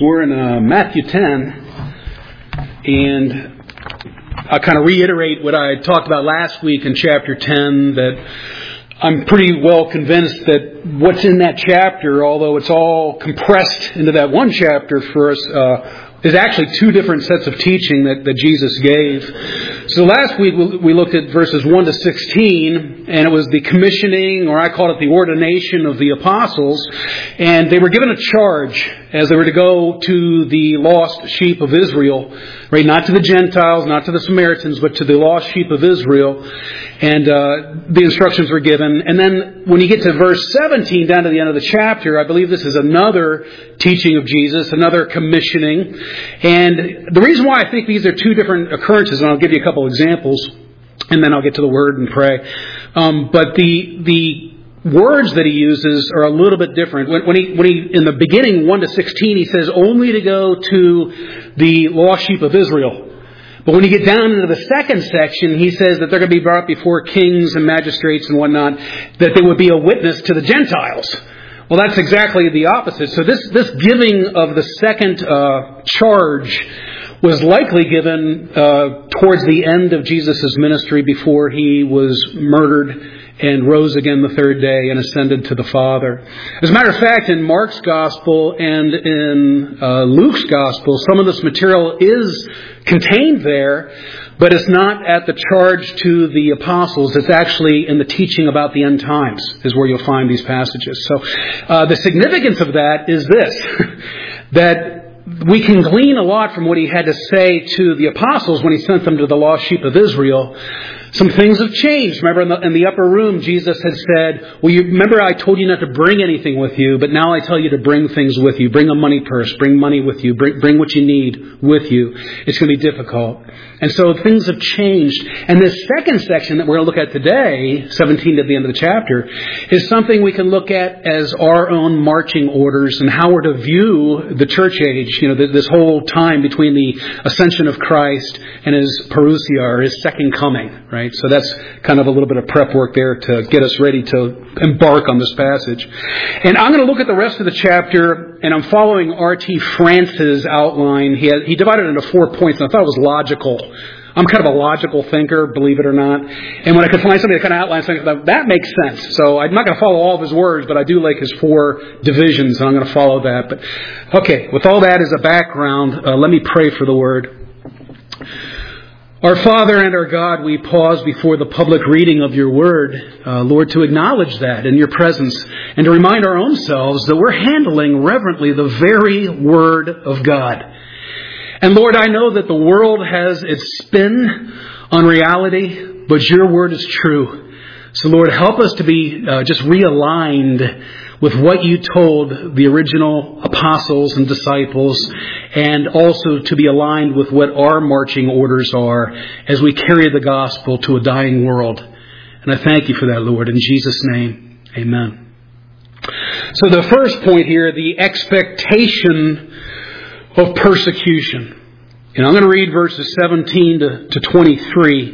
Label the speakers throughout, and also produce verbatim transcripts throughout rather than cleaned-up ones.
Speaker 1: We're in uh, Matthew ten, and I'll kind of reiterate what I talked about last week in chapter ten, that I'm pretty well convinced that what's in that chapter, although it's all compressed into that one chapter for us, uh, is actually two different sets of teaching that, that Jesus gave. So last week we looked at verses one to sixteen, and it was the commissioning, or I call it the ordination of the apostles, and they were given a charge as they were to go to the lost sheep of Israel, right? Not to the Gentiles, not to the Samaritans, but to the lost sheep of Israel. And uh, the instructions were given. And then when you get to verse seventeen, down to the end of the chapter, I believe this is another teaching of Jesus, another commissioning. And the reason why I think these are two different occurrences, and I'll give you a couple examples, and then I'll get to the Word and pray. Um, but the the words that he uses are a little bit different. When, when he when he in the beginning, one to sixteen, he says only to go to the lost sheep of Israel. But when you get down into the second section, he says that they're going to be brought before kings and magistrates and whatnot, that they would be a witness to the Gentiles. Well, that's exactly the opposite. So this, this giving of the second uh, charge was likely given uh, towards the end of Jesus' ministry, before he was murdered and rose again the third day and ascended to the Father. As a matter of fact, in Mark's Gospel and in uh, Luke's Gospel, some of this material is contained there, but it's not at the charge to the apostles. It's actually in the teaching about the end times is where you'll find these passages. So uh, the significance of that is this, that we can glean a lot from what he had to say to the apostles when he sent them to the lost sheep of Israel. Some things have changed. Remember in the, in the upper room, Jesus had said, well, you remember I told you not to bring anything with you, but now I tell you to bring things with you. Bring a money purse. Bring money with you. Bring, bring what you need with you. It's going to be difficult. And so things have changed. And this second section that we're going to look at today, seventeen at the end of the chapter, is something we can look at as our own marching orders and how we're to view the church age, you know, this whole time between the ascension of Christ and his parousia, or his second coming, right? So that's kind of a little bit of prep work there to get us ready to embark on this passage. And I'm going to look at the rest of the chapter, and I'm following R T France's outline. He had, he divided it into four points, and I thought it was logical. I'm kind of a logical thinker, believe it or not. And when I could find somebody that kind of outlines things, that makes sense. So I'm not going to follow all of his words, but I do like his four divisions, and I'm going to follow that. But okay, with all that as a background, uh, let me pray for the Word. Our Father and our God, we pause before the public reading of your Word, uh, Lord, to acknowledge that in your presence and to remind our own selves that we're handling reverently the very Word of God. And Lord, I know that the world has its spin on reality, but your Word is true. So Lord, help us to be uh, just realigned with what you told the original apostles and disciples, and also to be aligned with what our marching orders are as we carry the gospel to a dying world. And I thank you for that, Lord. In Jesus' name, amen. So the first point here, the expectation of persecution. And I'm going to read verses seventeen to twenty-three.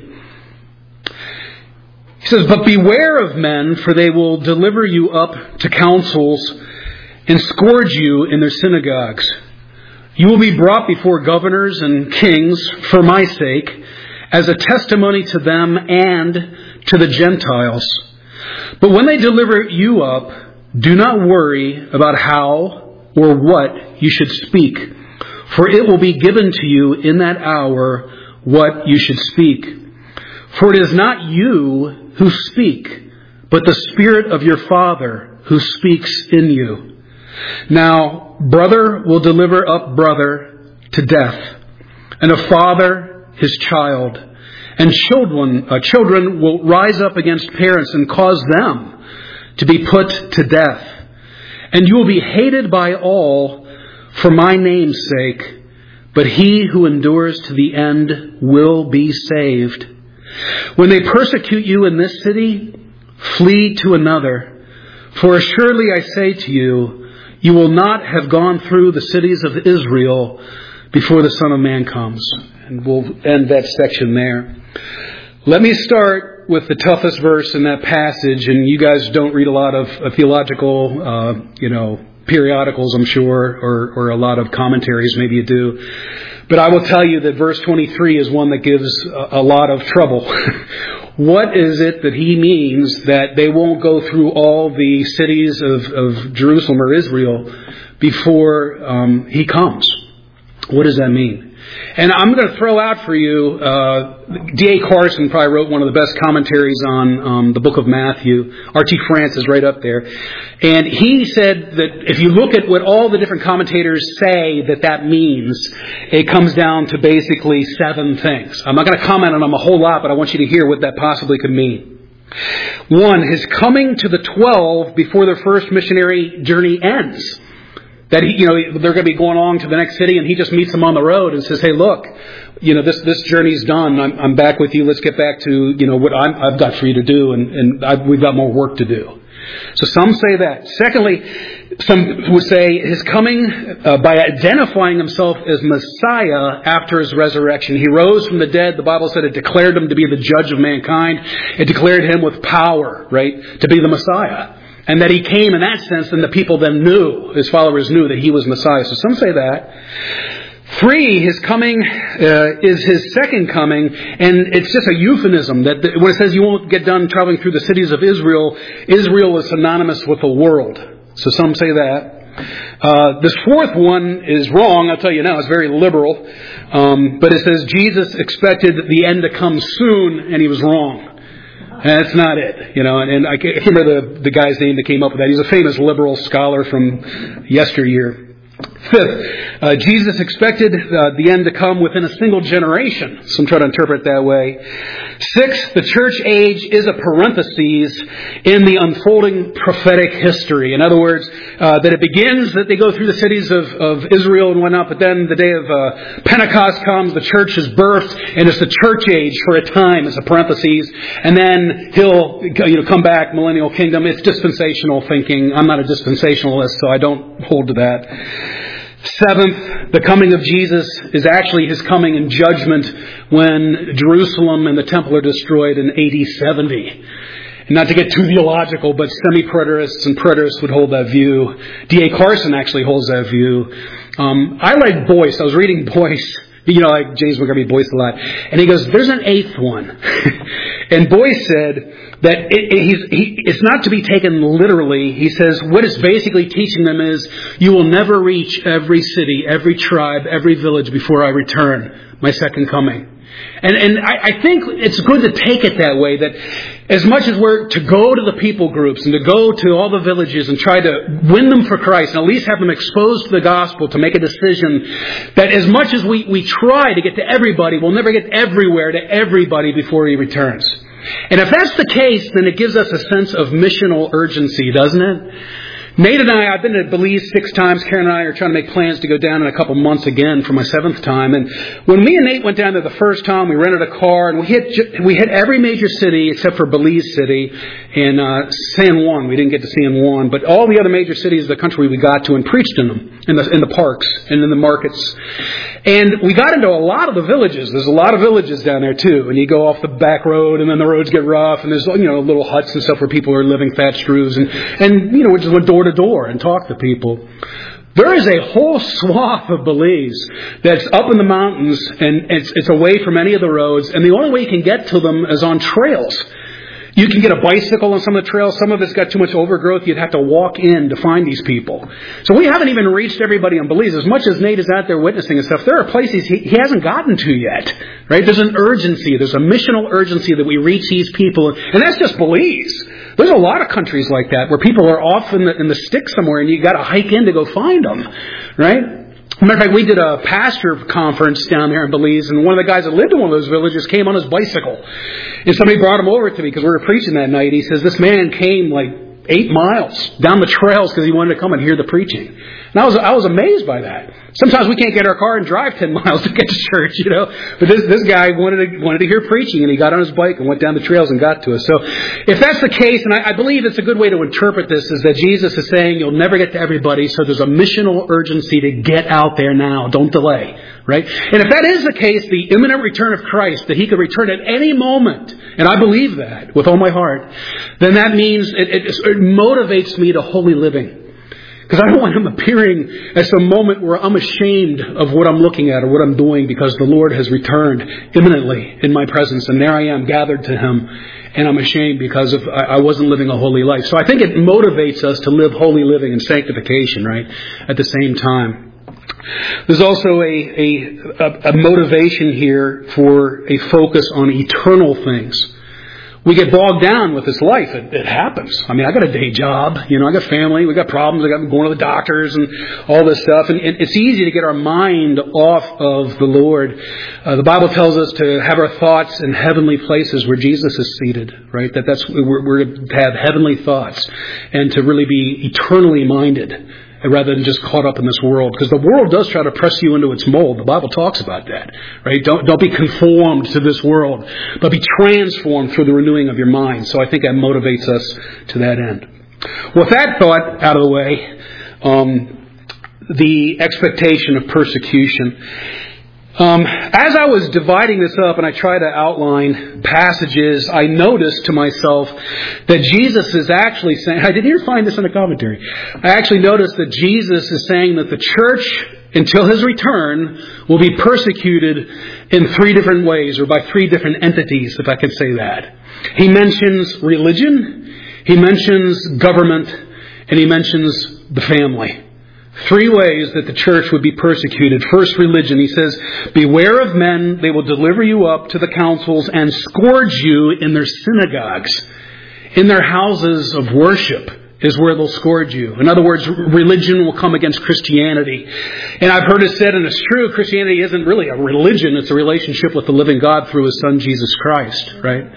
Speaker 1: He says, but beware of men, for they will deliver you up to councils and scourge you in their synagogues. You will be brought before governors and kings for my sake, as a testimony to them and to the Gentiles. But when they deliver you up, do not worry about how or what you should speak, for it will be given to you in that hour what you should speak. For it is not you who speak, but the Spirit of your Father who speaks in you. Now, brother will deliver up brother to death, and a father his child. And children, uh, children will rise up against parents and cause them to be put to death. And you will be hated by all for my name's sake, but he who endures to the end will be saved. When they persecute you in this city, flee to another. For assuredly I say to you, you will not have gone through the cities of Israel before the Son of Man comes. And we'll end that section there. Let me start with the toughest verse in that passage, and you guys don't read a lot of uh, theological, uh, you know, periodicals, I'm sure, or, or a lot of commentaries. Maybe you do. But I will tell you that verse twenty-three is one that gives a, a lot of trouble. What is it that he means that they won't go through all the cities of, of Jerusalem or Israel before um, he comes? What does that mean? And I'm going to throw out for you, uh, D A Carson probably wrote one of the best commentaries on um, the book of Matthew. R T France is right up there. And he said that if you look at what all the different commentators say that that means, it comes down to basically seven things. I'm not going to comment on them a whole lot, but I want you to hear what that possibly could mean. One, his coming to the twelve before their first missionary journey ends. That he, you know, they're going to be going along to the next city, and he just meets them on the road and says, "Hey, look, you know, this this journey's done. I'm, I'm back with you. Let's get back to, you know, what I'm, I've got for you to do, and, and I've, we've got more work to do." So some say that. Secondly, some would say his coming uh, by identifying himself as Messiah after his resurrection. He rose from the dead. The Bible said it declared him to be the judge of mankind. It declared him with power, right, to be the Messiah. And that he came in that sense, and the people then knew, his followers knew that he was Messiah. So some say that. Three, his coming uh, is his second coming, and it's just a euphemism. That the, when it says you won't get done traveling through the cities of Israel, Israel is synonymous with the world. So some say that. Uh, this fourth one is wrong, I'll tell you now. It's very liberal. Um, but it says Jesus expected the end to come soon, and he was wrong. That's not it, you know, and, and I can't remember the, the guy's name that came up with that. He's a famous liberal scholar from yesteryear. Fifth, uh, Jesus expected uh, the end to come within a single generation. Some try to interpret it that way. Sixth, the church age is a parenthesis in the unfolding prophetic history. In other words, uh, that it begins that they go through the cities of, of Israel and whatnot, but then the day of uh, Pentecost comes, the church is birthed, and it's the church age for a time. It's a parenthesis. And then he'll you know come back, millennial kingdom. It's dispensational thinking. I'm not a dispensationalist, so I don't hold to that. Seventh, the coming of Jesus is actually his coming in judgment when Jerusalem and the temple are destroyed in A D seventy. And not to get too theological, but semi-preterists and preterists would hold that view. D A Carson actually holds that view. Um, I like Boyce. I was reading Boyce. You know, like James McGarvey Boyce a lot. And he goes, there's an eighth one. And Boyce said that it, it, he's, he, it's not to be taken literally. He says what it's basically teaching them is you will never reach every city, every tribe, every village before I return, my second coming. And, and I, I think it's good to take it that way, that as much as we're to go to the people groups and to go to all the villages and try to win them for Christ and at least have them exposed to the gospel to make a decision, that as much as we, we try to get to everybody, we'll never get everywhere to everybody before he returns. And if that's the case, then it gives us a sense of missional urgency, doesn't it? Nate and I, I've been to Belize six times. Karen and I are trying to make plans to go down in a couple months again for my seventh time. And when me and Nate went down there the first time, we rented a car and we hit we hit every major city except for Belize City and uh, San Juan. We didn't get to San Juan, but all the other major cities of the country we got to and preached in them, in the in the parks and in the markets. And we got into a lot of the villages. There's a lot of villages down there too. And you go off the back road, and then the roads get rough, and there's you know little huts and stuff where people are living thatched roofs, and and you know we just went door to door and talk to people. There is a whole swath of Belize that's up in the mountains, and it's, it's away from any of the roads, and the only way you can get to them is on trails. You can get a bicycle on some of the trails. Some of it's got too much overgrowth. You'd have to walk in to find these people. So we haven't even reached everybody in Belize. As much as Nate is out there witnessing and stuff, there are places he, he hasn't gotten to yet. Right? There's an urgency. There's a missional urgency that we reach these people. And that's just Belize. There's a lot of countries like that where people are off in the, in the sticks somewhere and you got to hike in to go find them. Right? As a matter of fact, we did a pastor conference down there in Belize, and one of the guys that lived in one of those villages came on his bicycle. And somebody brought him over to me because we were preaching that night. He says, this man came like eight miles down the trails because he wanted to come and hear the preaching. And I was I was amazed by that. Sometimes we can't get our car and drive ten miles to get to church, you know. But this this guy wanted to wanted to hear preaching, and he got on his bike and went down the trails and got to us. So if that's the case, and I, I believe it's a good way to interpret this, is that Jesus is saying you'll never get to everybody, so there's a missional urgency to get out there now. Don't delay. Right? And if that is the case, the imminent return of Christ, that he could return at any moment, and I believe that with all my heart, then that means it, it, it motivates me to holy living. Because I don't want Him appearing at some moment where I'm ashamed of what I'm looking at or what I'm doing because the Lord has returned imminently in my presence. And there I am gathered to Him. And I'm ashamed because of I wasn't living a holy life. So I think it motivates us to live holy living and sanctification, right, at the same time. There's also a, a, a motivation here for a focus on eternal things. We get bogged down with this life. It, it happens. I mean, I got a day job. You know, I got family. We got problems. I got going to the doctors and all this stuff. And, and it's easy to get our mind off of the Lord. Uh, the Bible tells us to have our thoughts in heavenly places where Jesus is seated, right? That that's we're, we're to have heavenly thoughts and to really be eternally minded, rather than just caught up in this world. Because the world does try to press you into its mold. The Bible talks about that, right? Don't, don't be conformed to this world, but be transformed through the renewing of your mind. So I think that motivates us to that end. With that thought out of the way, um, the expectation of persecution. Um, as I was dividing this up and I tried to outline passages, I noticed to myself that Jesus is actually saying, I didn't even find this in a commentary, I actually noticed that Jesus is saying that the church, until His return, will be persecuted in three different ways, or by three different entities, if I could say that. He mentions religion, He mentions government, and He mentions the family. Three ways that the church would be persecuted. First, religion. He says, beware of men. They will deliver you up to the councils and scourge you in their synagogues. In their houses of worship is where they'll scourge you. In other words, religion will come against Christianity. And I've heard it said, and it's true, Christianity isn't really a religion. It's a relationship with the living God through His Son, Jesus Christ, right?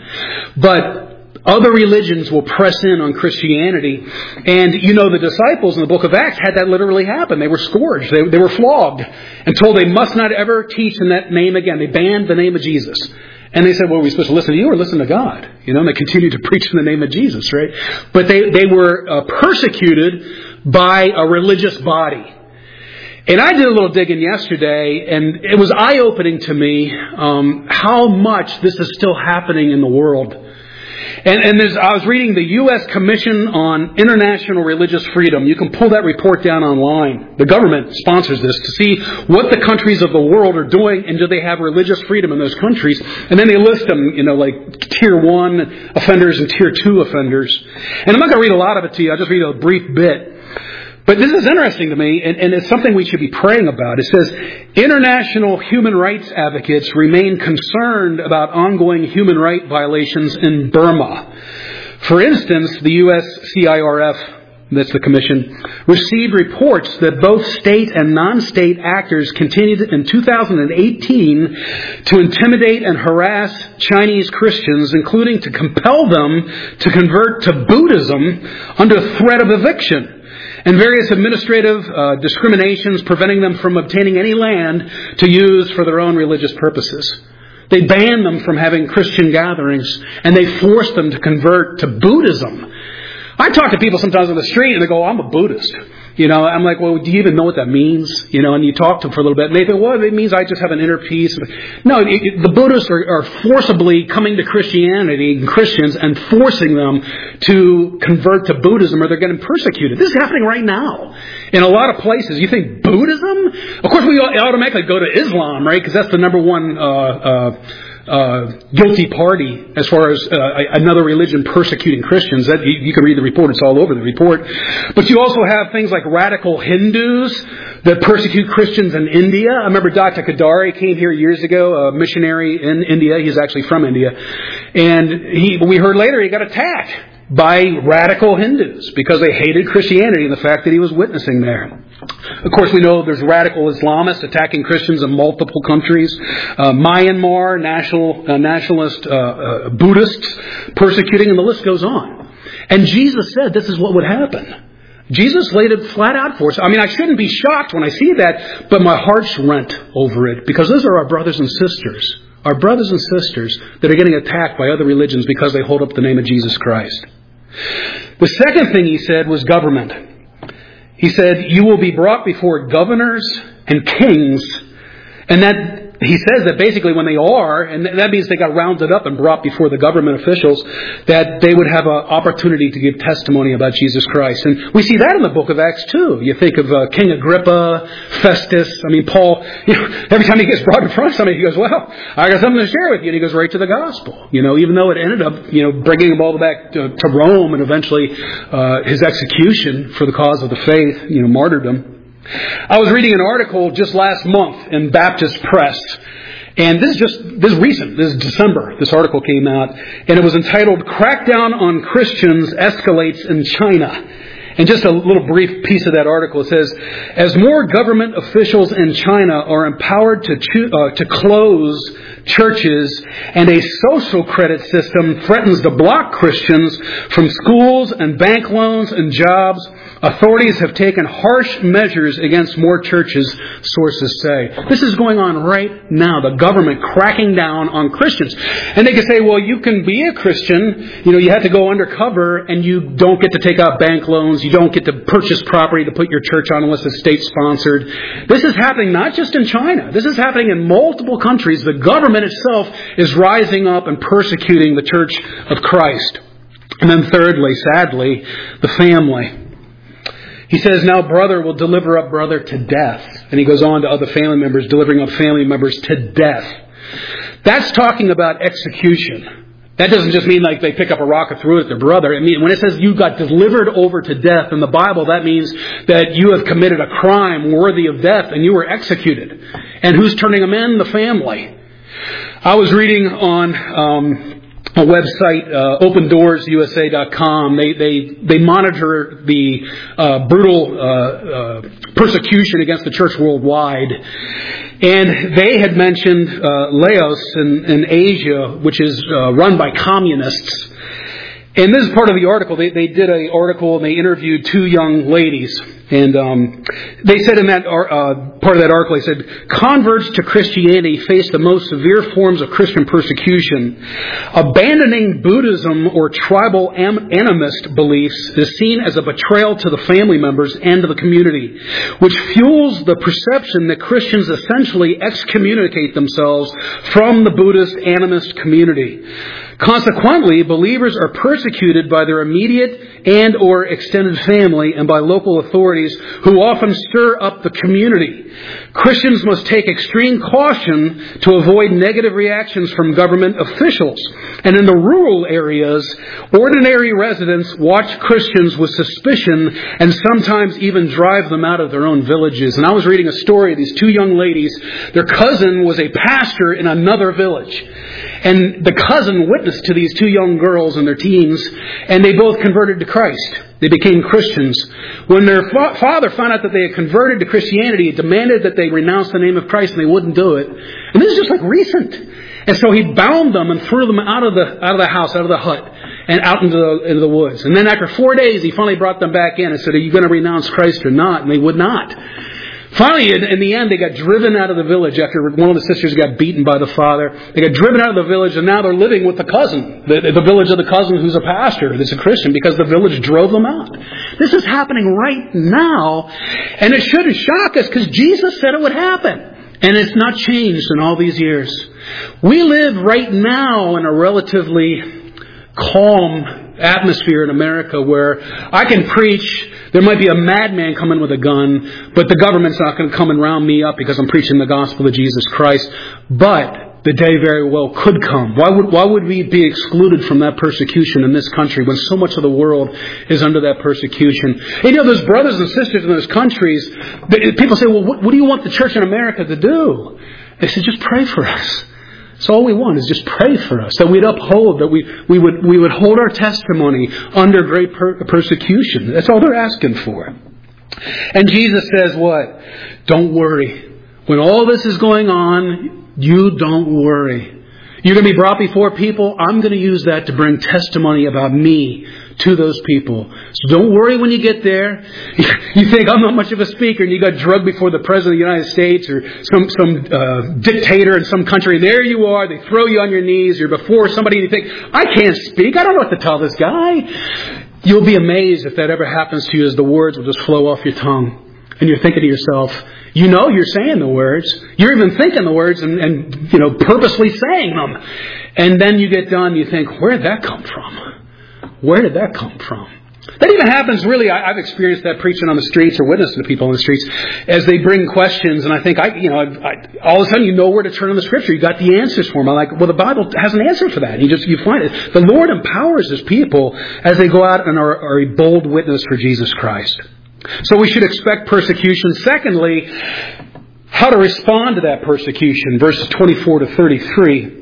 Speaker 1: But other religions will press in on Christianity. And, you know, the disciples in the book of Acts had that literally happen. They were scourged. They, they were flogged and told they must not ever teach in that name again. They banned the name of Jesus. And they said, well, are we supposed to listen to you or listen to God? You know, and they continued to preach in the name of Jesus, right? But they, they were uh, persecuted by a religious body. And I did a little digging yesterday, and it was eye-opening to me um, how much this is still happening in the world. And, and there's, I was reading the U S Commission on International Religious Freedom. You can pull that report down online. The government sponsors this to see what the countries of the world are doing and do they have religious freedom in those countries. And then they list them, you know, like tier one offenders and tier two offenders. And I'm not going to read a lot of it to you. I'll just read a brief bit. But this is interesting to me, and, and it's something we should be praying about. It says, international human rights advocates remain concerned about ongoing human rights violations in Burma. For instance, the U S C I R F, that's the commission, received reports that both state and non-state actors continued in two thousand eighteen to intimidate and harass Chinese Christians, including to compel them to convert to Buddhism under threat of eviction, and various administrative uh, discriminations preventing them from obtaining any land to use for their own religious purposes. They banned them from having Christian gatherings, and they forced them to convert to Buddhism. I talk to people sometimes on the street, and they go, I'm a Buddhist. You know, I'm like, well, do you even know what that means? You know, and you talk to them for a little bit, and they think, well, it means I just have an inner peace. No, it, it, the Buddhists are, are forcibly coming to Christianity and Christians and forcing them to convert to Buddhism, or they're getting persecuted. This is happening right now in a lot of places. You think Buddhism? Of course, we automatically go to Islam, right? Because that's the number one uh, uh, uh, guilty party as far as uh, another religion persecuting Christians. That you, you can read the report; it's all over the report. But you also have things like radical Hindus that persecute Christians in India. I remember Doctor Kadari came here years ago, a missionary in India. He's actually from India, and he. We heard later he got attacked by radical Hindus because they hated Christianity and the fact that he was witnessing there. Of course, we know there's radical Islamists attacking Christians in multiple countries. Uh, Myanmar, national, uh, nationalist uh, uh, Buddhists persecuting, and the list goes on. And Jesus said this is what would happen. Jesus laid it flat out for us. I mean, I shouldn't be shocked when I see that, but my heart's rent over it because those are our brothers and sisters. Our brothers and sisters that are getting attacked by other religions because they hold up the name of Jesus Christ. The second thing he said was government. He said, you will be brought before governors and kings, and that he says that basically when they are, and that means they got rounded up and brought before the government officials, that they would have an opportunity to give testimony about Jesus Christ. And we see that in the book of Acts too. You think of uh, King Agrippa, Festus. I mean, Paul, you know, every time he gets brought in front of somebody, he goes, well, I got something to share with you. And he goes right to the gospel. You know, even though it ended up, you know, bringing him all back to, to Rome and eventually uh, his execution for the cause of the faith, you know, martyrdom. I was reading an article just last month in Baptist Press, and this is just, this is recent, this is December, this article came out, and it was entitled, "Crackdown on Christians Escalates in China." And just a little brief piece of that article, it says, as more government officials in China are empowered to, cho- uh, to close churches and a social credit system threatens to block Christians from schools and bank loans and jobs, authorities have taken harsh measures against more churches, sources say. This is going on right now, the government cracking down on Christians. And they can say, well, you can be a Christian, you know, you have to go undercover and you don't get to take out bank loans, you don't get to purchase property to put your church on unless it's state-sponsored. This is happening not just in China. This is happening in multiple countries. The government itself is rising up and persecuting the Church of Christ. And then thirdly, sadly, the family. He says, now brother will deliver up brother to death. And he goes on to other family members, delivering up family members to death. That's talking about execution. That doesn't just mean like they pick up a rock and threw it at their brother. I mean, when it says you got delivered over to death in the Bible, that means that you have committed a crime worthy of death and you were executed. And who's turning them in? The family. I was reading on um, a website, uh, open doors U S A dot com. They they they monitor the uh, brutal uh, uh, persecution against the church worldwide. And they had mentioned uh, Laos in, in Asia, which is uh, run by communists. And this is part of the article. They, they did an article and they interviewed two young ladies. And um, they said in that uh, part of that article, they said, converts to Christianity face the most severe forms of Christian persecution. Abandoning Buddhism or tribal am- animist beliefs is seen as a betrayal to the family members and to the community, which fuels the perception that Christians essentially excommunicate themselves from the Buddhist animist community. Consequently, believers are persecuted by their immediate and or extended family and by local authorities who often stir up the community. Christians must take extreme caution to avoid negative reactions from government officials. And in the rural areas, ordinary residents watch Christians with suspicion and sometimes even drive them out of their own villages. And I was reading a story of these two young ladies. Their cousin was a pastor in another village. And the cousin witnessed to these two young girls and their teens, and they both converted to Christ. They became Christians. When their fa- father found out that they had converted to Christianity, he demanded that they renounce the name of Christ, and they wouldn't do it. And this is just like recent. And so he bound them and threw them out of the out of the house, out of the hut, and out into the, into the woods. And then after four days, he finally brought them back in and said, are you going to renounce Christ or not? And they would not. Finally, in, in the end, they got driven out of the village after one of the sisters got beaten by the father. They got driven out of the village, and now they're living with the cousin, the, the village of the cousin who's a pastor, that's a Christian, because the village drove them out. This is happening right now, and it shouldn't shock us because Jesus said it would happen. And it's not changed in all these years. We live right now in a relatively calm atmosphere in America where I can preach. There might be a madman coming with a gun, but the government's not going to come and round me up because I'm preaching the gospel of Jesus Christ. But the day very well could come. Why would why would we be excluded from that persecution in this country when so much of the world is under that persecution? And you know, those brothers and sisters in those countries, people say, well, what, what do you want the church in America to do? They say, just pray for us. So all we want is just pray for us, that we'd uphold, that we, we would we would hold our testimony under great per- persecution. That's all they're asking for. And Jesus says what? Don't worry. When all this is going on, you don't worry. You're going to be brought before people. I'm going to use that to bring testimony about me to those people. So don't worry when you get there. You think, I'm not much of a speaker, and you got drugged before the President of the United States or some some uh, dictator in some country. There you are. They throw you on your knees. You're before somebody and you think, I can't speak. I don't know what to tell this guy. You'll be amazed if that ever happens to you, as the words will just flow off your tongue. And you're thinking to yourself, You know you're saying the words. You're even thinking the words and, and, you know, purposely saying them. And then you get done, you think, where did that come from? Where did that come from? That even happens, really, I, I've experienced that preaching on the streets or witnessing to people on the streets as they bring questions, and I think, I, you know, I, I, all of a sudden you know where to turn in the Scripture. You got the answers for them. I'm like, well, the Bible has an answer for that. You just, you find it. The Lord empowers His people as they go out and are, are a bold witness for Jesus Christ. So we should expect persecution. Secondly, how to respond to that persecution. Verses twenty-four to thirty-three.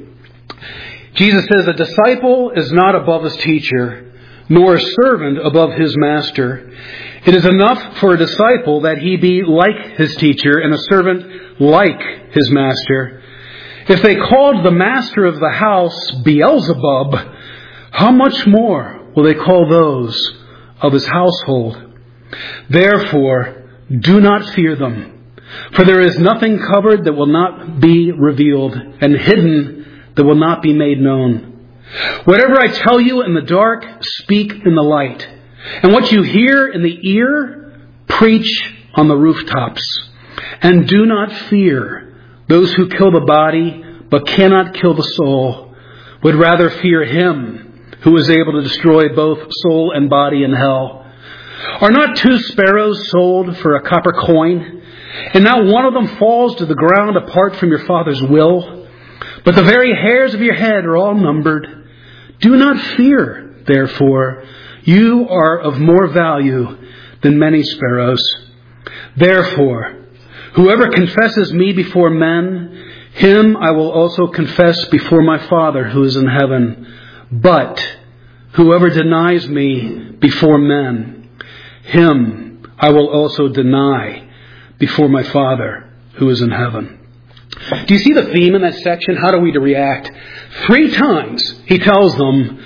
Speaker 1: Jesus says, a disciple is not above his teacher, nor a servant above his master. It is enough for a disciple that he be like his teacher, and a servant like his master. If they called the master of the house Beelzebub, how much more will they call those of his household? Therefore, do not fear them, for there is nothing covered that will not be revealed, and hidden that will not be made known. Whatever I tell you in the dark, speak in the light. And what you hear in the ear, preach on the rooftops. And do not fear those who kill the body, but cannot kill the soul. Would rather fear Him who is able to destroy both soul and body in hell. Are not two sparrows sold for a copper coin? And not one of them falls to the ground apart from your Father's will? But the very hairs of your head are all numbered. Do not fear, therefore. You are of more value than many sparrows. Therefore, whoever confesses me before men, him I will also confess before my Father who is in heaven. But whoever denies me before men, him I will also deny before my Father who is in heaven. Do you see the theme in that section? How do we to react? Three times He tells them,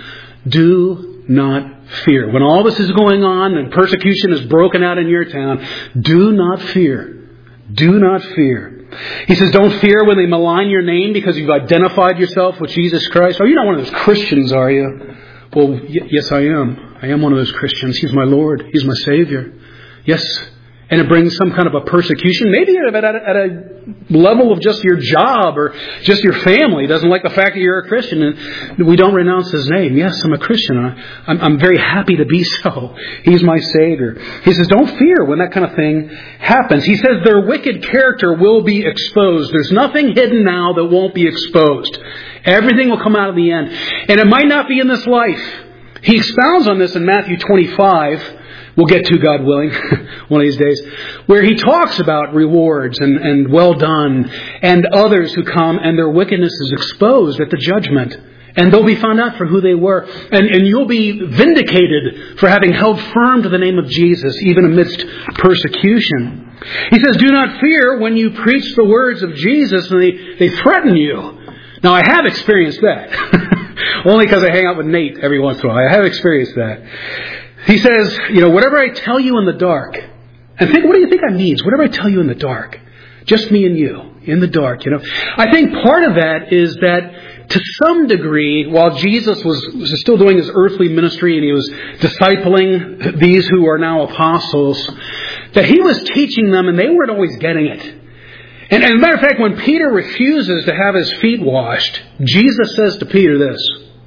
Speaker 1: do not fear. When all this is going on and persecution is broken out in your town, do not fear. Do not fear. He says, don't fear when they malign your name because you've identified yourself with Jesus Christ. Oh, you're not one of those Christians, are you? Well, y- yes, I am. I am one of those Christians. He's my Lord. He's my Savior. Yes. And it brings some kind of a persecution, maybe at a, at a level of just your job or just your family doesn't like the fact that you're a Christian and we don't renounce His name. Yes, I'm a Christian. I, I'm, I'm very happy to be so. He's my Savior. He says, don't fear when that kind of thing happens. He says their wicked character will be exposed. There's nothing hidden now that won't be exposed. Everything will come out in the end. And it might not be in this life. He expounds on this in Matthew twenty-five. We'll get to, God willing, one of these days, where He talks about rewards and, and well done and others who come and their wickedness is exposed at the judgment. And they'll be found out for who they were. And, and you'll be vindicated for having held firm to the name of Jesus, even amidst persecution. He says, do not fear when you preach the words of Jesus and they, they threaten you. Now, I have experienced that. Only because I hang out with Nate every once in a while. I have experienced that. He says, you know, whatever I tell you in the dark, and think, what do you think that means? Whatever I tell you in the dark, just me and you, in the dark, you know. I think part of that is that to some degree, while Jesus was, was still doing His earthly ministry and He was discipling these who are now apostles, that He was teaching them and they weren't always getting it. And, and as a matter of fact, when Peter refuses to have his feet washed, Jesus says to Peter this,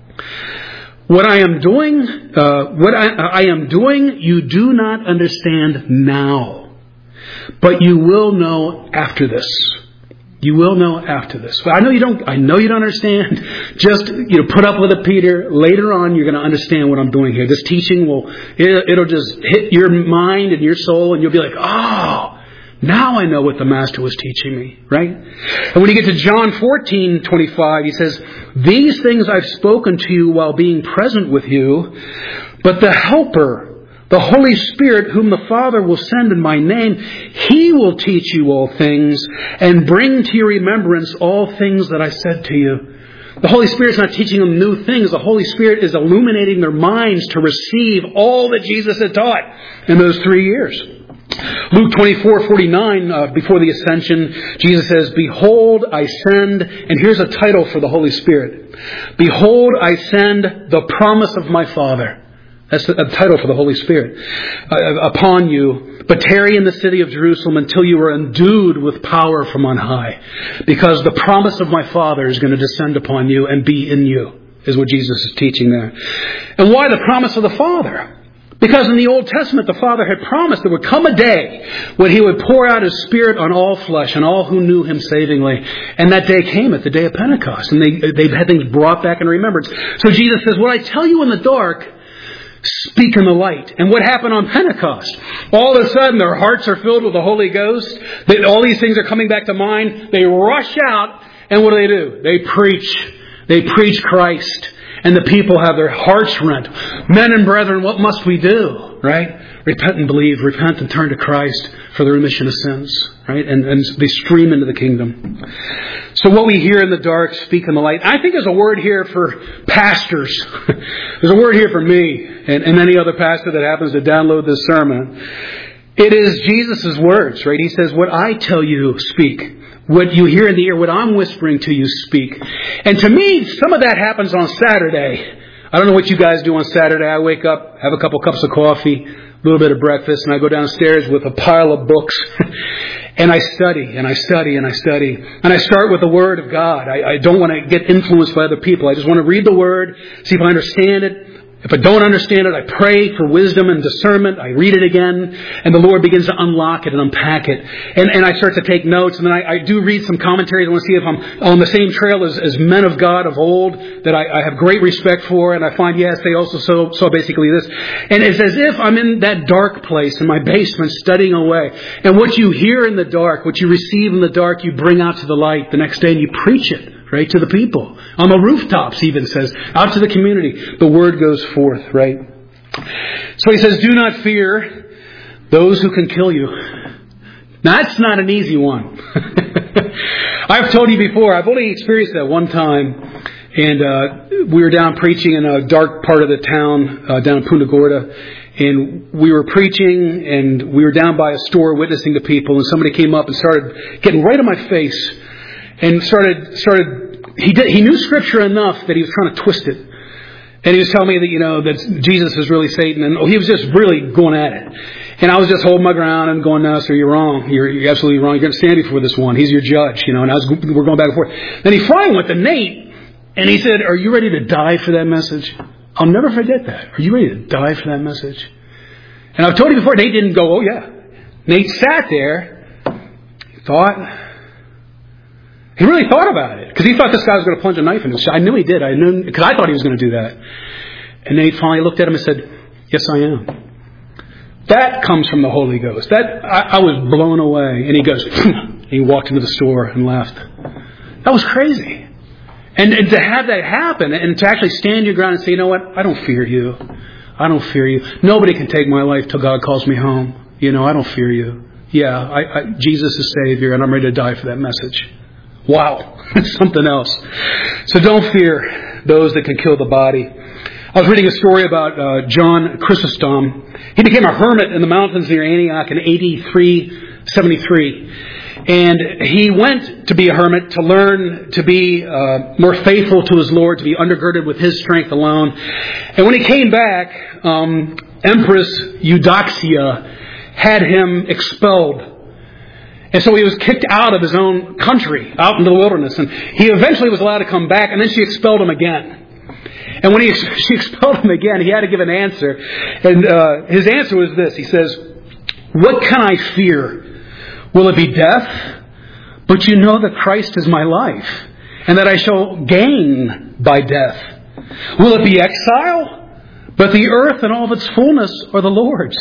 Speaker 1: What I am doing, uh, what I, I am doing, you do not understand now, but you will know after this. You will know after this. But I know you don't. I know you don't understand. Just you know, put up with it, Peter. Later on, you're going to understand what I'm doing here. This teaching will it, it'll just hit your mind and your soul, and you'll be like, oh. Now I know what the Master was teaching me, right? And when you get to John fourteen twenty-five, He says, these things I've spoken to you while being present with you, but the Helper, the Holy Spirit, whom the Father will send in my name, He will teach you all things and bring to your remembrance all things that I said to you. The Holy Spirit's not teaching them new things. The Holy Spirit is illuminating their minds to receive all that Jesus had taught in those three years. Luke twenty-four forty-nine, uh, before the ascension, Jesus says, behold, I send, and here's a title for the Holy Spirit. Behold, I send the promise of my Father. That's the title for the Holy Spirit. Uh, upon you. But tarry in the city of Jerusalem until you are endued with power from on high. Because the promise of my Father is going to descend upon you and be in you, is what Jesus is teaching there. And why the promise of the Father? Because in the Old Testament, the Father had promised there would come a day when He would pour out His Spirit on all flesh and all who knew Him savingly. And that day came at the day of Pentecost. And they, they've had things brought back in remembrance. So Jesus says, what I tell you in the dark, speak in the light. And what happened on Pentecost? All of a sudden, their hearts are filled with the Holy Ghost. They, all these things are coming back to mind. They rush out, and what do they do? They preach. They preach Christ. And the people have their hearts rent. Men and brethren, what must we do? Right? Repent and believe. Repent and turn to Christ for the remission of sins. Right? And, and they stream into the kingdom. So what we hear in the dark, speak in the light. I think there's a word here for pastors. There's a word here for me and, and any other pastor that happens to download this sermon. It is Jesus' words, right? He says, what I tell you, speak. What you hear in the ear, what I'm whispering to you, speak. And to me, some of that happens on Saturday. I don't know what you guys do on Saturday. I wake up, have a couple cups of coffee, a little bit of breakfast, and I go downstairs with a pile of books. And I study, and I study, and I study. And I start with the Word of God. I, I don't want to get influenced by other people. I just want to read the Word, see if I understand it. If I don't understand it, I pray for wisdom and discernment. I read it again, and the Lord begins to unlock it and unpack it. And, and I start to take notes, and then I, I do read some commentaries. I want to see if I'm on the same trail as, as men of God of old that I, I have great respect for. And I find, yes, they also saw, saw basically this. And it's as if I'm in that dark place in my basement studying away. And what you hear in the dark, what you receive in the dark, you bring out to the light the next day, and you preach it. Right, to the people. On the rooftops, even says. Out to the community. The word goes forth, right? So he says, do not fear those who can kill you. Now, that's not an easy one. I've told you before, I've only experienced that one time. And uh, we were down preaching in a dark part of the town, uh, down in Punta Gorda. And we were preaching, and we were down by a store witnessing to people. And somebody came up and started getting right in my face. And started, started, he did, he knew Scripture enough that he was trying to twist it. And he was telling me that, you know, that Jesus is really Satan. And oh, he was just really going at it. And I was just holding my ground and going, no, sir, you're wrong. You're, you're absolutely wrong. You're going to stand before this one. He's your judge, you know. And I was, we're going back and forth. Then he finally went to Nate. And he said, are you ready to die for that message? I'll never forget that. Are you ready to die for that message? And I've told you before, Nate didn't go, oh yeah. Nate sat there, thought. He really thought about it because he thought this guy was going to plunge a knife into his chest. I knew he did. I knew because I thought he was going to do that. And Nate finally looked at him and said, yes, I am. That comes from the Holy Ghost. That I, I was blown away. And he goes, and he walked into the store and left. That was crazy. And, and to have that happen and to actually stand your ground and say, you know what? I don't fear you. I don't fear you. Nobody can take my life till God calls me home. You know, I don't fear you. Yeah, I, I, Jesus is Savior, and I'm ready to die for that message. Wow, something else. So don't fear those that can kill the body. I was reading a story about uh, John Chrysostom. He became a hermit in the mountains near Antioch in A D three seventy-three. And he went to be a hermit to learn to be uh, more faithful to his Lord, to be undergirded with his strength alone. And when he came back, um, Empress Eudoxia had him expelled. And so he was kicked out of his own country, out into the wilderness. And he eventually was allowed to come back, and then she expelled him again. And when he, she expelled him again, he had to give an answer. And uh, his answer was this. He says, what can I fear? Will it be death? But you know that Christ is my life, and that I shall gain by death. Will it be exile? But the earth and all of its fullness are the Lord's.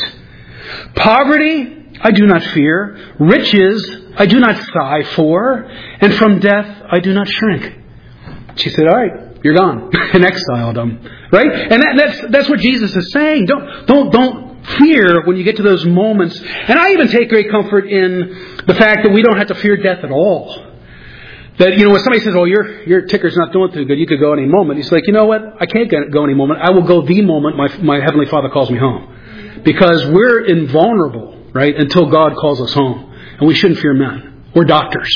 Speaker 1: Poverty? I do not fear. Riches I do not sigh for. And from death I do not shrink. She said, all right, you're gone. And exiled him. Right? And that, that's that's what Jesus is saying. Don't don't don't fear when you get to those moments. And I even take great comfort in the fact that we don't have to fear death at all. That, you know, when somebody says, oh, your your ticker's not doing too good, you could go any moment. He's like, you know what? I can't go any moment. I will go the moment my my Heavenly Father calls me home. Because we're invulnerable. Right? Until God calls us home. And we shouldn't fear men. Or doctors.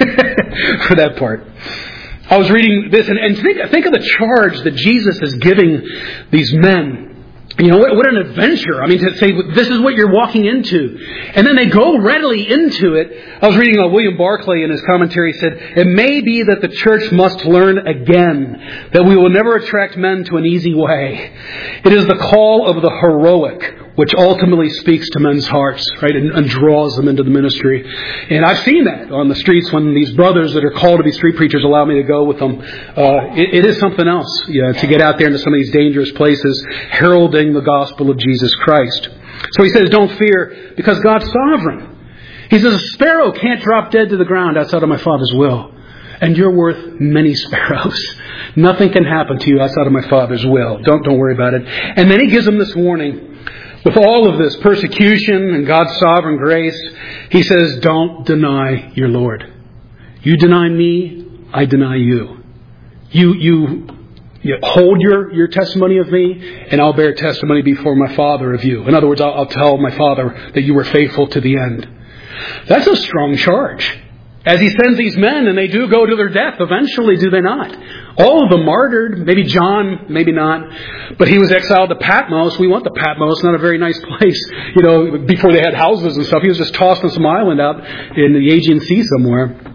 Speaker 1: For that part. I was reading this and, and think, think of the charge that Jesus is giving these men You know, what, what an adventure. I mean, to say, this is what you're walking into. And then they go readily into it. I was reading uh, William Barclay in his commentary said, it may be that the church must learn again that we will never attract men to an easy way. It is the call of the heroic which ultimately speaks to men's hearts, right, and, and draws them into the ministry. And I've seen that on the streets when these brothers that are called to be street preachers allow me to go with them. Uh, it, it is something else, yeah, to get out there into some of these dangerous places, heralding the gospel of Jesus Christ. So he says, don't fear, because God's sovereign. He says, a sparrow can't drop dead to the ground outside of my Father's will. And you're worth many sparrows. Nothing can happen to you outside of my Father's will. Don't, don't worry about it. And then he gives them this warning. With all of this persecution and God's sovereign grace, he says, don't deny your Lord. You deny me, I deny you. You, you, you hold your, your testimony of me, and I'll bear testimony before my Father of you. In other words, I'll, I'll tell my Father that you were faithful to the end. That's a strong charge. As he sends these men, and they do go to their death eventually, do they not? All of them martyred. Maybe John, maybe not. But he was exiled to Patmos. We want the Patmos, not a very nice place. You know, before they had houses and stuff. He was just tossed on some island out in the Aegean Sea somewhere.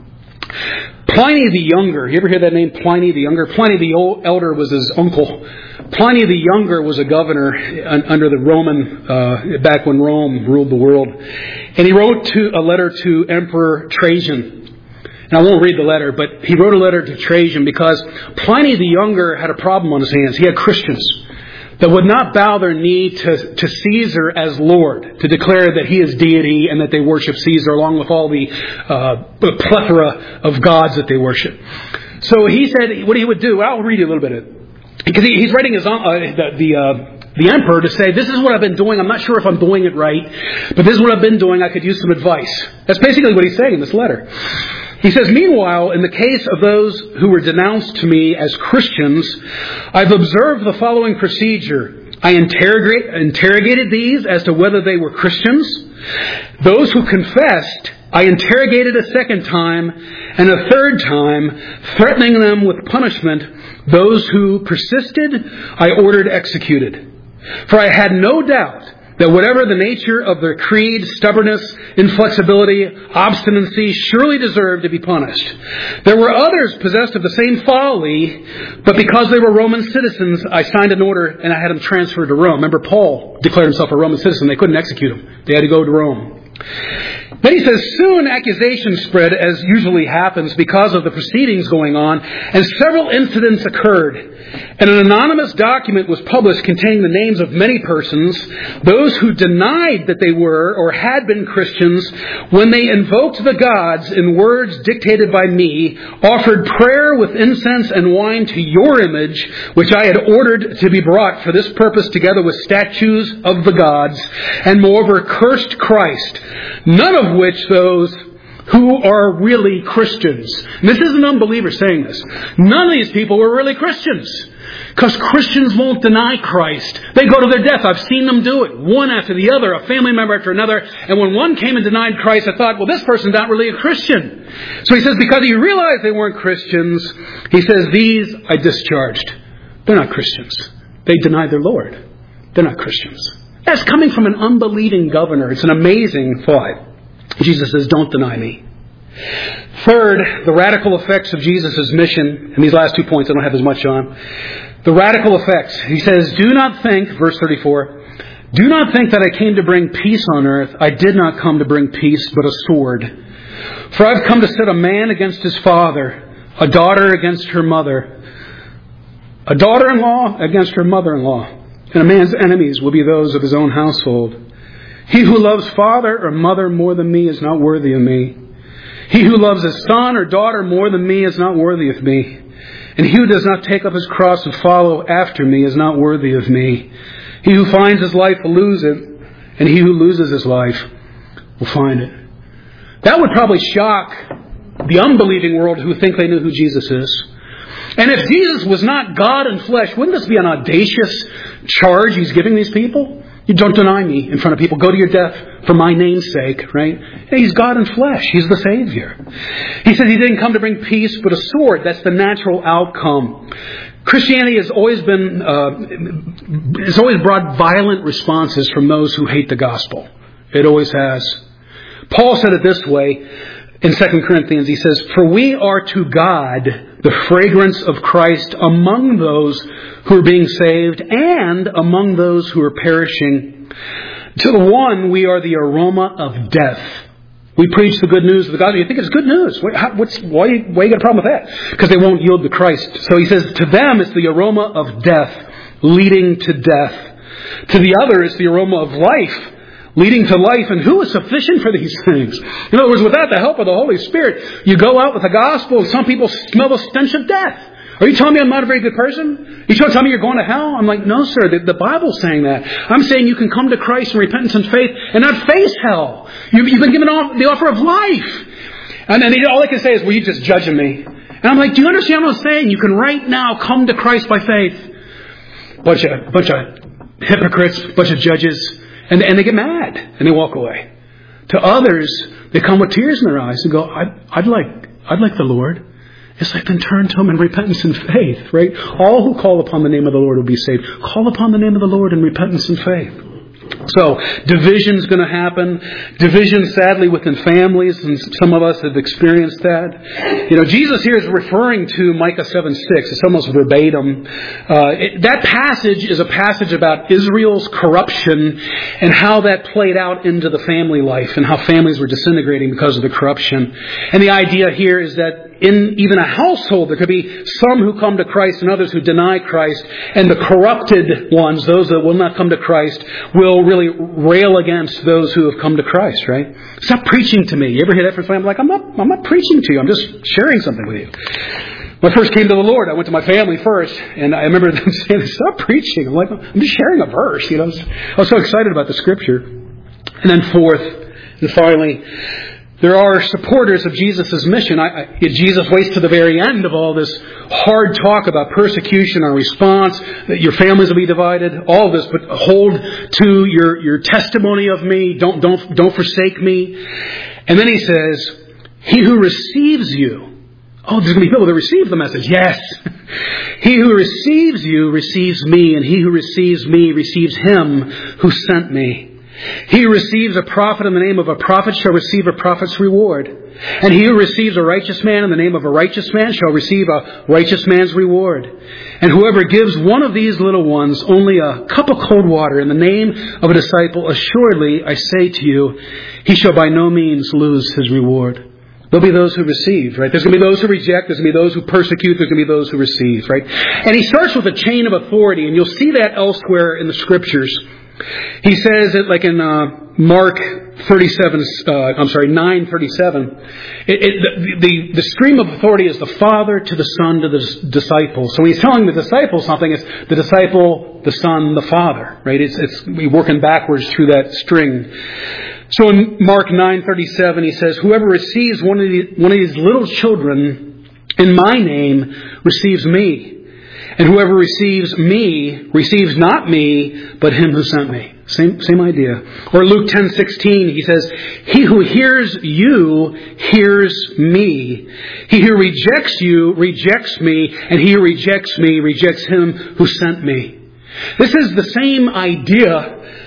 Speaker 1: Pliny the Younger. You ever hear that name, Pliny the Younger? Pliny the old Elder was his uncle. Pliny the Younger was a governor under the Roman, uh, back when Rome ruled the world. And he wrote to a letter to Emperor Trajan. And I won't read the letter, but he wrote a letter to Trajan because Pliny the Younger had a problem on his hands. He had Christians that would not bow their knee to, to Caesar as Lord, to declare that he is deity and that they worship Caesar along with all the uh, plethora of gods that they worship. So he said what he would do. I'll read you a little bit of it. Because he, he's writing his, uh, the, the, uh, the emperor to say, this is what I've been doing. I'm not sure if I'm doing it right, but this is what I've been doing. I could use some advice. That's basically what he's saying in this letter. He says, meanwhile, in the case of those who were denounced to me as Christians, I've observed the following procedure. I interrogate, interrogated these as to whether they were Christians. Those who confessed, I interrogated a second time, and a third time, threatening them with punishment. Those who persisted, I ordered executed. For I had no doubt that whatever the nature of their creed, stubbornness, inflexibility, obstinacy surely deserved to be punished. There were others possessed of the same folly, but because they were Roman citizens, I signed an order and I had them transferred to Rome. Remember, Paul declared himself a Roman citizen. They couldn't execute him. They had to go to Rome. Then he says, soon accusations spread, as usually happens, because of the proceedings going on, and several incidents occurred. And an anonymous document was published containing the names of many persons, those who denied that they were or had been Christians, when they invoked the gods in words dictated by me, offered prayer with incense and wine to your image, which I had ordered to be brought for this purpose together with statues of the gods, and moreover cursed Christ, none of which those who are really Christians. And this isn't an unbeliever saying this. None of these people were really Christians. Because Christians won't deny Christ. They go to their death. I've seen them do it. One after the other, a family member after another. And when one came and denied Christ, I thought, well, this person's not really a Christian. So he says, because he realized they weren't Christians, he says, these I discharged. They're not Christians. They denied their Lord. They're not Christians. That's coming from an unbelieving governor. It's an amazing thought. Jesus says, don't deny me. Third, the radical effects of Jesus' mission. And these last two points I don't have as much on. The radical effects. He says, do not think, verse thirty-four, do not think that I came to bring peace on earth. I did not come to bring peace, but a sword. For I've come to set a man against his father, a daughter against her mother, a daughter-in-law against her mother-in-law. And a man's enemies will be those of his own household. He who loves father or mother more than me is not worthy of me. He who loves his son or daughter more than me is not worthy of me. And he who does not take up his cross and follow after me is not worthy of me. He who finds his life will lose it, and he who loses his life will find it. That would probably shock the unbelieving world who think they knew who Jesus is. And if Jesus was not God in flesh, wouldn't this be an audacious charge he's giving these people? You don't deny me in front of people. Go to your death for my name's sake, right? Hey, he's God in flesh. He's the Savior. He says he didn't come to bring peace, but a sword. That's the natural outcome. Christianity has always been, uh, it's always brought violent responses from those who hate the gospel. It always has. Paul said it this way in Second Corinthians. He says, "For we are to God the fragrance of Christ among those who are being saved and among those who are perishing. To the one we are the aroma of death." We preach the good news of the gospel. You think it's good news. How, what's, why, why you got a problem with that? Because they won't yield to Christ. So he says, to them it's the aroma of death, leading to death. To the other it's the aroma of life, leading to life. And who is sufficient for these things? In other words, without the help of the Holy Spirit, you go out with the gospel and some people smell the stench of death. Are you telling me I'm not a very good person? Are you trying to tell me you're going to hell? I'm like, no, sir. The, the Bible's saying that. I'm saying you can come to Christ in repentance and faith and not face hell. You, you've been given the offer of life. And then all they can say is, well, you're just judging me. And I'm like, do you understand what I'm saying? You can right now come to Christ by faith. Bunch of, bunch of hypocrites, bunch of judges. And, and they get mad and they walk away. To others, they come with tears in their eyes and go, I'd, I'd like, I'd like the Lord. It's like, then turn to Him in repentance and faith, right? All who call upon the name of the Lord will be saved. Call upon the name of the Lord in repentance and faith. So, division's going to happen. Division, sadly, within families, and some of us have experienced that. You know, Jesus here is referring to Micah seven six. It's almost verbatim. Uh, it, that passage is a passage about Israel's corruption and how that played out into the family life and how families were disintegrating because of the corruption. And the idea here is that in even a household, there could be some who come to Christ and others who deny Christ. And the corrupted ones, those that will not come to Christ, will really rail against those who have come to Christ, right? Stop preaching to me. You ever hear that from somebody? I'm like, I'm not, I'm not preaching to you. I'm just sharing something with you. When I first came to the Lord, I went to my family first. And I remember them saying, stop preaching. I'm like, I'm just sharing a verse. You know, I was so excited about the Scripture. And then fourth, and finally, there are supporters of Jesus' mission. I, I, Jesus waits to the very end of all this hard talk about persecution or response, that your families will be divided, all of this, but hold to your, your testimony of me. Don't, don't, don't forsake me. And then he says, he who receives you. Oh, there's going to be people that receive the message. Yes. He who receives you receives me, and he who receives me receives him who sent me. He who receives a prophet in the name of a prophet shall receive a prophet's reward. And he who receives a righteous man in the name of a righteous man shall receive a righteous man's reward. And whoever gives one of these little ones only a cup of cold water in the name of a disciple, assuredly, I say to you, he shall by no means lose his reward. There'll be those who receive, right? There's going to be those who reject. There's going to be those who persecute. There's going to be those who receive, right? And he starts with a chain of authority, and you'll see that elsewhere in the Scriptures. He says it like in uh, Mark thirty-seven. Uh, I'm sorry, nine thirty-seven. It, it, the, the the stream of authority is the Father to the Son to the disciple. So when he's telling the disciple something, it's the disciple, the Son, the Father. Right? It's it's we're working backwards through that string. So in Mark nine thirty-seven, he says, "Whoever receives one of the, one of these little children in my name receives me. And whoever receives me receives not me, but him who sent me." Same same idea. Or Luke ten sixteen, he says, "He who hears you hears me. He who rejects you rejects me, and he who rejects me rejects him who sent me." This is the same idea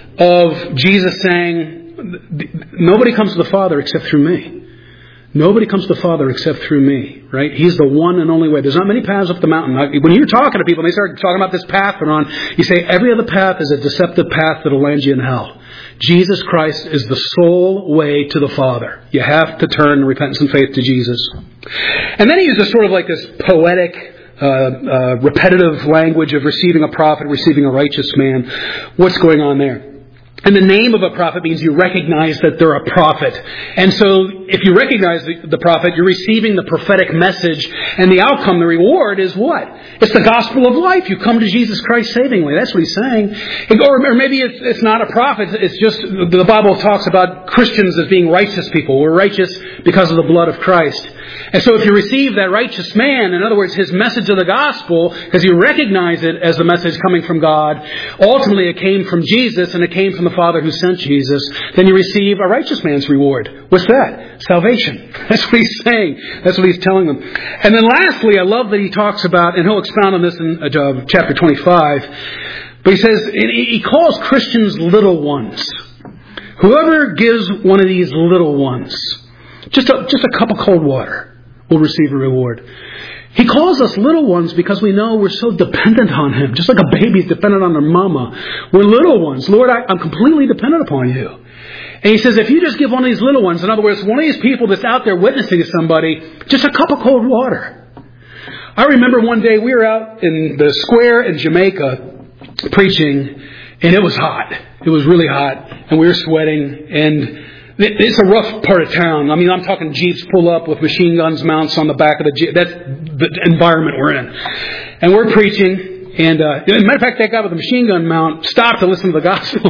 Speaker 1: of Jesus saying, nobody comes to the Father except through me. Nobody comes to the Father except through me, right? He's the one and only way. There's not many paths up the mountain. When you're talking to people and they start talking about this path they're on, you say every other path is a deceptive path that'll land you in hell. Jesus Christ is the sole way to the Father. You have to turn in repentance and faith to Jesus. And then he uses sort of like this poetic, uh, uh, repetitive language of receiving a prophet, receiving a righteous man. What's going on there? And the name of a prophet means you recognize that they're a prophet. And so if you recognize the, the prophet, you're receiving the prophetic message. And the outcome, the reward is what? It's the gospel of life. You come to Jesus Christ savingly. That's what he's saying. Or, or maybe it's, it's not a prophet. It's just the Bible talks about Christians as being righteous people. We're righteous because of the blood of Christ. And so if you receive that righteous man, in other words, his message of the gospel, because you recognize it as the message coming from God, ultimately it came from Jesus and it came from the Father who sent Jesus, then you receive a righteous man's reward. What's that? Salvation. That's what he's saying. That's what he's telling them. And then lastly, I love that he talks about, and he'll expound on this in uh, chapter twenty-five, but he says, he calls Christians little ones. Whoever gives one of these little ones just a, just a cup of cold water will receive a reward. He calls us little ones because we know we're so dependent on him. Just like a baby's dependent on their mama. We're little ones. Lord, I, I'm completely dependent upon you. And he says, if you just give one of these little ones, in other words, one of these people that's out there witnessing to somebody, just a cup of cold water. I remember one day we were out in the square in Jamaica preaching, and it was hot. It was really hot, and we were sweating, and it's a rough part of town. I mean, I'm talking Jeeps pull up with machine guns mounts on the back of the Jeep. That's the environment we're in. And we're preaching. And uh, as a matter of fact, that guy with the machine gun mount stopped to listen to the gospel.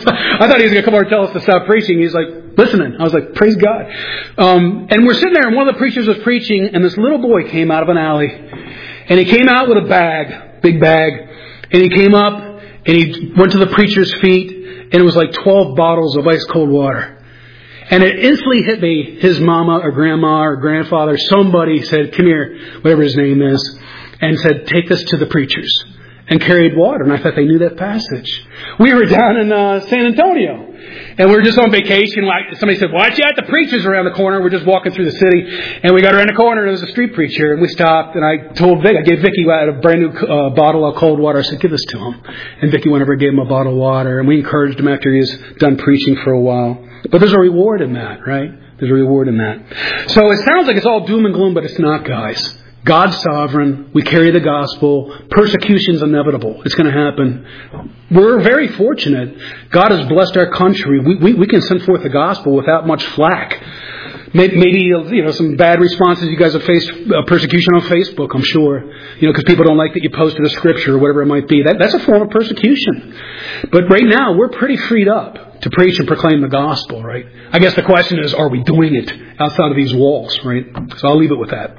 Speaker 1: I thought he was going to come over and tell us to stop preaching. He's like, listening. I was like, praise God. Um, and we're sitting there, and one of the preachers was preaching, and this little boy came out of an alley. And he came out with a bag, big bag. And he came up, and he went to the preacher's feet, and it was like twelve bottles of ice cold water. And it instantly hit me, his mama or grandma or grandfather, somebody said, come here, whatever his name is, and said, take this to the preachers, and carried water. And I thought they knew that passage. We were down in uh, San Antonio, and we were just on vacation. Like somebody said, watch out, the preacher's around the corner. We're just walking through the city, and we got around the corner, and there was a street preacher, and we stopped, and I told Vic, I gave Vicky a brand new uh, bottle of cold water. I said, give this to him. And Vicky went over and gave him a bottle of water, and we encouraged him after he was done preaching for a while. But there's a reward in that, right? There's a reward in that. So it sounds like it's all doom and gloom, but it's not, guys. God's sovereign. We carry the gospel. Persecution's inevitable. It's going to happen. We're very fortunate. God has blessed our country. We, we, we can send forth the gospel without much flack. Maybe, maybe you know, some bad responses. You guys have faced uh, persecution on Facebook, I'm sure. You know, because people don't like that you posted a scripture or whatever it might be. That, that's a form of persecution. But right now, we're pretty freed up to preach and proclaim the gospel, right? I guess the question is, are we doing it outside of these walls, right? So I'll leave it with that.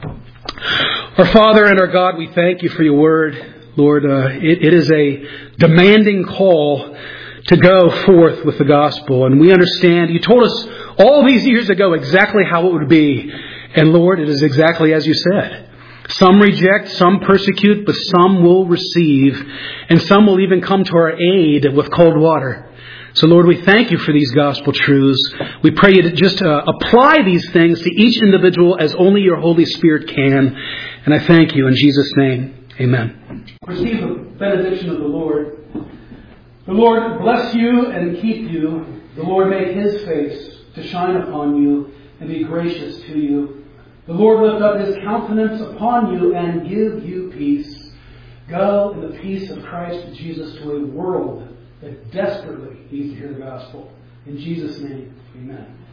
Speaker 1: Our Father and our God, we thank you for your word. Lord, uh, it, it is a demanding call to go forth with the gospel. And we understand, you told us all these years ago exactly how it would be. And Lord, it is exactly as you said. Some reject, some persecute, but some will receive. And some will even come to our aid with cold water. So, Lord, we thank you for these gospel truths. We pray you to just uh, apply these things to each individual as only your Holy Spirit can. And I thank you in Jesus' name. Amen. Receive the benediction of the Lord. The Lord bless you and keep you. The Lord make his face to shine upon you and be gracious to you. The Lord lift up his countenance upon you and give you peace. Go in the peace of Christ Jesus to a world that desperately needs to hear the gospel. In Jesus' name, amen.